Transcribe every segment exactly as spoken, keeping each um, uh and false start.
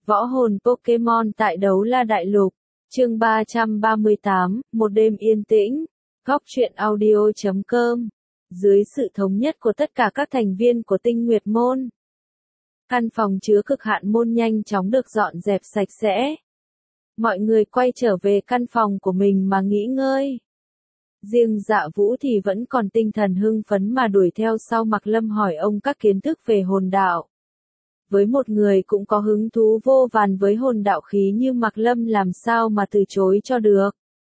Võ hồn Pokemon tại Đấu La Đại Lục, chương ba trăm ba mươi tám, một đêm yên tĩnh, góc truyện audio chấm com, dưới sự thống nhất của tất cả các thành viên của Tinh Nguyệt Môn. Căn phòng chứa cực hạn môn nhanh chóng được dọn dẹp sạch sẽ. Mọi người quay trở về căn phòng của mình mà nghỉ ngơi. Riêng Dạ Vũ thì vẫn còn tinh thần hưng phấn mà đuổi theo sau Mạc Lâm hỏi ông các kiến thức về hồn đạo. Với một người cũng có hứng thú vô vàn với hồn đạo khí như Mạc Lâm làm sao mà từ chối cho được.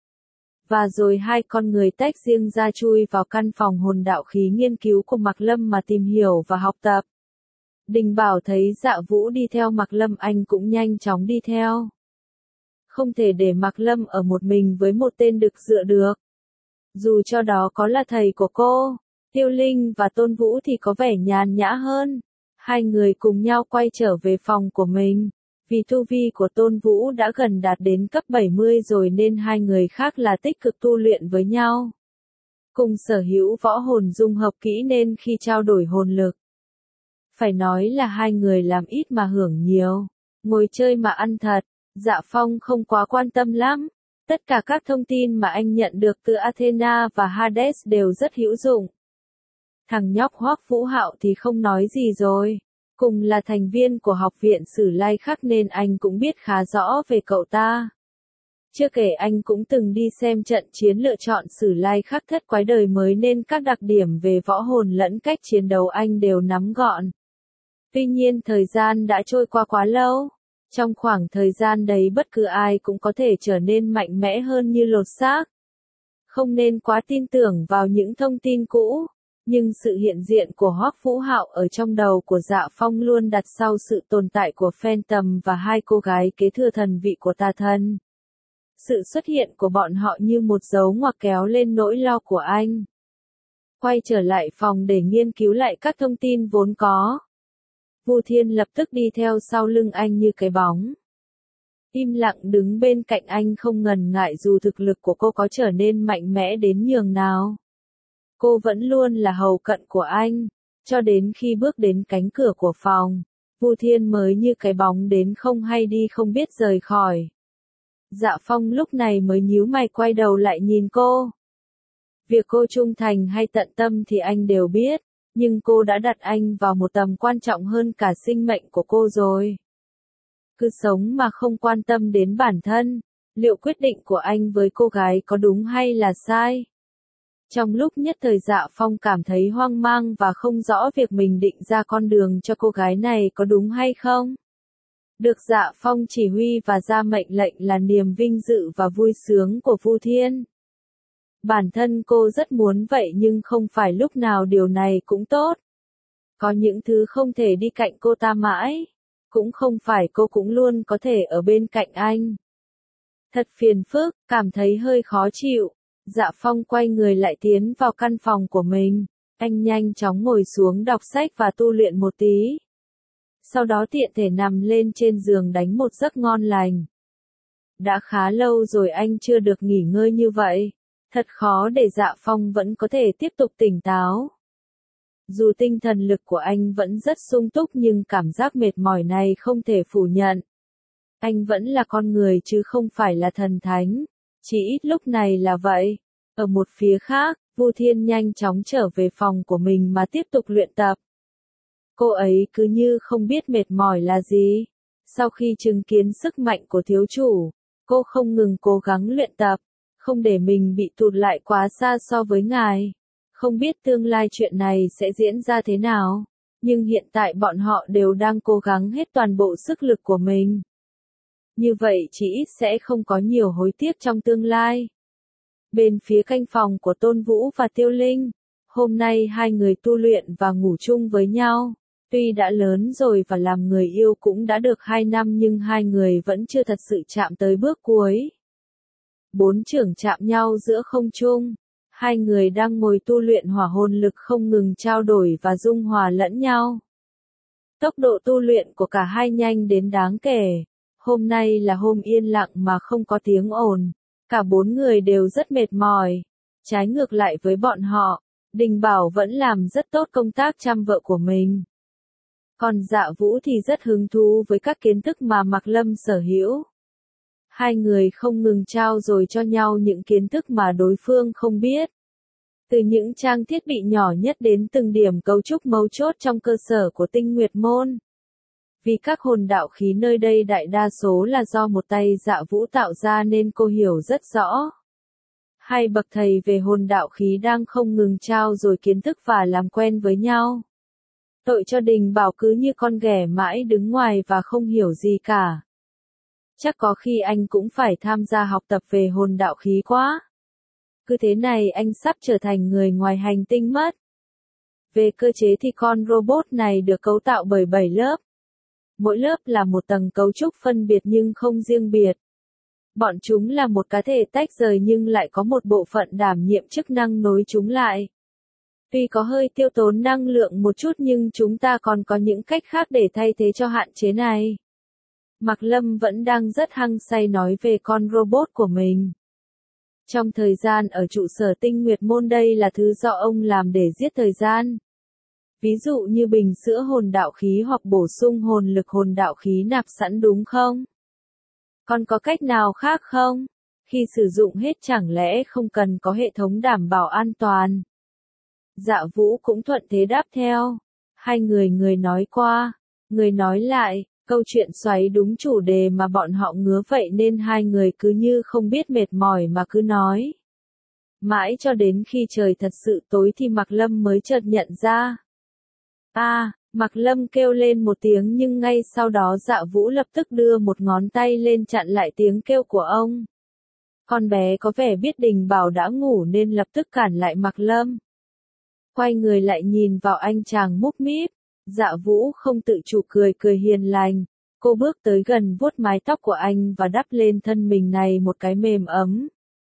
Và rồi hai con người tách riêng ra chui vào căn phòng hồn đạo khí nghiên cứu của Mạc Lâm mà tìm hiểu và học tập. Đình Bảo thấy Dạ Vũ đi theo Mạc Lâm, anh cũng nhanh chóng đi theo. Không thể để Mạc Lâm ở một mình với một tên đực dựa được. Dù cho đó có là thầy của cô, Tiêu Linh và Tôn Vũ thì có vẻ nhàn nhã hơn. Hai người cùng nhau quay trở về phòng của mình. Vì tu vi của Tôn Vũ đã gần đạt đến cấp bảy mươi rồi nên hai người khác là tích cực tu luyện với nhau. Cùng sở hữu võ hồn dung hợp kỹ nên khi trao đổi hồn lực, phải nói là hai người làm ít mà hưởng nhiều. Ngồi chơi mà ăn thật, Dạ Phong không quá quan tâm lắm. Tất cả các thông tin mà anh nhận được từ Athena và Hades đều rất hữu dụng. Thằng nhóc Hoắc Vũ Hạo thì không nói gì rồi. Cùng là thành viên của học viện Sử Lai Khắc nên anh cũng biết khá rõ về cậu ta. Chưa kể anh cũng từng đi xem trận chiến lựa chọn Sử Lai Khắc thất quái đời mới nên các đặc điểm về võ hồn lẫn cách chiến đấu anh đều nắm gọn. Tuy nhiên thời gian đã trôi qua quá lâu. Trong khoảng thời gian đấy bất cứ ai cũng có thể trở nên mạnh mẽ hơn như lột xác. Không nên quá tin tưởng vào những thông tin cũ. Nhưng sự hiện diện của Hoắc Vũ Hạo ở trong đầu của Dạ Phong luôn đặt sau sự tồn tại của Phantom và hai cô gái kế thừa thần vị của tà thần. Sự xuất hiện của bọn họ như một dấu ngoặc kéo lên nỗi lo của anh. Quay trở lại phòng để nghiên cứu lại các thông tin vốn có. Vu Thiên lập tức đi theo sau lưng anh như cái bóng. Im lặng đứng bên cạnh anh không ngần ngại dù thực lực của cô có trở nên mạnh mẽ đến nhường nào. Cô vẫn luôn là hầu cận của anh, cho đến khi bước đến cánh cửa của phòng, Vu Thiên mới như cái bóng đến không hay đi không biết rời khỏi. Dạ Phong lúc này mới nhíu mày quay đầu lại nhìn cô. Việc cô trung thành hay tận tâm thì anh đều biết, nhưng cô đã đặt anh vào một tầm quan trọng hơn cả sinh mệnh của cô rồi. Cứ sống mà không quan tâm đến bản thân, liệu quyết định của anh với cô gái có đúng hay là sai? Trong lúc nhất thời Dạ Phong cảm thấy hoang mang và không rõ việc mình định ra con đường cho cô gái này có đúng hay không. Được Dạ Phong chỉ huy và ra mệnh lệnh là niềm vinh dự và vui sướng của Vu Thiên. Bản thân cô rất muốn vậy nhưng không phải lúc nào điều này cũng tốt. Có những thứ không thể đi cạnh cô ta mãi. Cũng không phải cô cũng luôn có thể ở bên cạnh anh. Thật phiền phức, cảm thấy hơi khó chịu. Dạ Phong quay người lại tiến vào căn phòng của mình. Anh nhanh chóng ngồi xuống đọc sách và tu luyện một tí. Sau đó tiện thể nằm lên trên giường đánh một giấc ngon lành. Đã khá lâu rồi anh chưa được nghỉ ngơi như vậy. Thật khó để Dạ Phong vẫn có thể tiếp tục tỉnh táo. Dù tinh thần lực của anh vẫn rất sung túc nhưng cảm giác mệt mỏi này không thể phủ nhận. Anh vẫn là con người chứ không phải là thần thánh. Chỉ ít lúc này là vậy. Ở một phía khác, Vu Thiên nhanh chóng trở về phòng của mình mà tiếp tục luyện tập. Cô ấy cứ như không biết mệt mỏi là gì. Sau khi chứng kiến sức mạnh của thiếu chủ, cô không ngừng cố gắng luyện tập, không để mình bị tụt lại quá xa so với ngài. Không biết tương lai chuyện này sẽ diễn ra thế nào, nhưng hiện tại bọn họ đều đang cố gắng hết toàn bộ sức lực của mình. Như vậy chỉ ít sẽ không có nhiều hối tiếc trong tương lai. Bên phía canh phòng của Tôn Vũ và Tiêu Linh, hôm nay hai người tu luyện và ngủ chung với nhau. Tuy đã lớn rồi và làm người yêu cũng đã được hai năm nhưng hai người vẫn chưa thật sự chạm tới bước cuối. Bốn chưởng chạm nhau giữa không trung. Hai người đang ngồi tu luyện hỏa hồn lực không ngừng trao đổi và dung hòa lẫn nhau. Tốc độ tu luyện của cả hai nhanh đến đáng kể. Hôm nay là hôm yên lặng mà không có tiếng ồn. Cả bốn người đều rất mệt mỏi. Trái ngược lại với bọn họ, Đình Bảo vẫn làm rất tốt công tác chăm vợ của mình. Còn Dạ Vũ thì rất hứng thú với các kiến thức mà Mạc Lâm sở hữu. Hai người không ngừng trao dồi cho nhau những kiến thức mà đối phương không biết. Từ những trang thiết bị nhỏ nhất đến từng điểm cấu trúc mấu chốt trong cơ sở của Tinh Nguyệt Môn. Vì các hồn đạo khí nơi đây đại đa số là do một tay Dạ Vũ tạo ra nên cô hiểu rất rõ. Hai bậc thầy về hồn đạo khí đang không ngừng trao dồi kiến thức và làm quen với nhau. Tội cho Đình Bảo cứ như con ghẻ mãi đứng ngoài và không hiểu gì cả. Chắc có khi anh cũng phải tham gia học tập về hồn đạo khí quá. Cứ thế này anh sắp trở thành người ngoài hành tinh mất. Về cơ chế thì con robot này được cấu tạo bởi bảy lớp. Mỗi lớp là một tầng cấu trúc phân biệt nhưng không riêng biệt. Bọn chúng là một cá thể tách rời nhưng lại có một bộ phận đảm nhiệm chức năng nối chúng lại. Tuy có hơi tiêu tốn năng lượng một chút nhưng chúng ta còn có những cách khác để thay thế cho hạn chế này. Mạc Lâm vẫn đang rất hăng say nói về con robot của mình. Trong thời gian ở trụ sở Tinh Nguyệt Môn đây là thứ do ông làm để giết thời gian. Ví dụ như bình sữa hồn đạo khí hoặc bổ sung hồn lực hồn đạo khí nạp sẵn đúng không? Còn có cách nào khác không? Khi sử dụng hết chẳng lẽ không cần có hệ thống đảm bảo an toàn? Dạ Vũ cũng thuận thế đáp theo. Hai người người nói qua, người nói lại, câu chuyện xoáy đúng chủ đề mà bọn họ ngứa vậy nên hai người cứ như không biết mệt mỏi mà cứ nói. Mãi cho đến khi trời thật sự tối thì Mạc Lâm mới chợt nhận ra. A, à, Mạc Lâm kêu lên một tiếng nhưng ngay sau đó Dạ Vũ lập tức đưa một ngón tay lên chặn lại tiếng kêu của ông. Con bé có vẻ biết Đình Bảo đã ngủ nên lập tức cản lại Mạc Lâm. Quay người lại nhìn vào anh chàng múp míp, Dạ Vũ không tự chủ cười cười hiền lành, cô bước tới gần vuốt mái tóc của anh và đắp lên thân mình này một cái mềm ấm.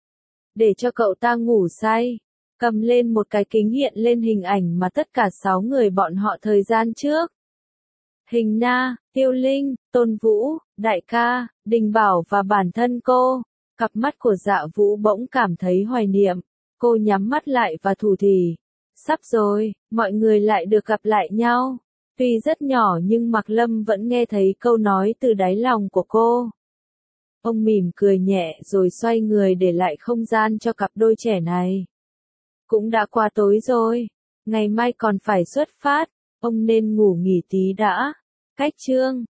Để cho cậu ta ngủ say, cầm lên một cái kính hiện lên hình ảnh mà tất cả sáu người bọn họ thời gian trước. Hình Na, Tiêu Linh, Tôn Vũ, Đại ca, Đình Bảo và bản thân cô, cặp mắt của Dạ Vũ bỗng cảm thấy hoài niệm, cô nhắm mắt lại và thủ thỉ. Sắp rồi, mọi người lại được gặp lại nhau. Tuy rất nhỏ nhưng Mạc Lâm vẫn nghe thấy câu nói từ đáy lòng của cô. Ông mỉm cười nhẹ rồi xoay người để lại không gian cho cặp đôi trẻ này. Cũng đã qua tối rồi, ngày mai còn phải xuất phát, ông nên ngủ nghỉ tí đã. Cách chương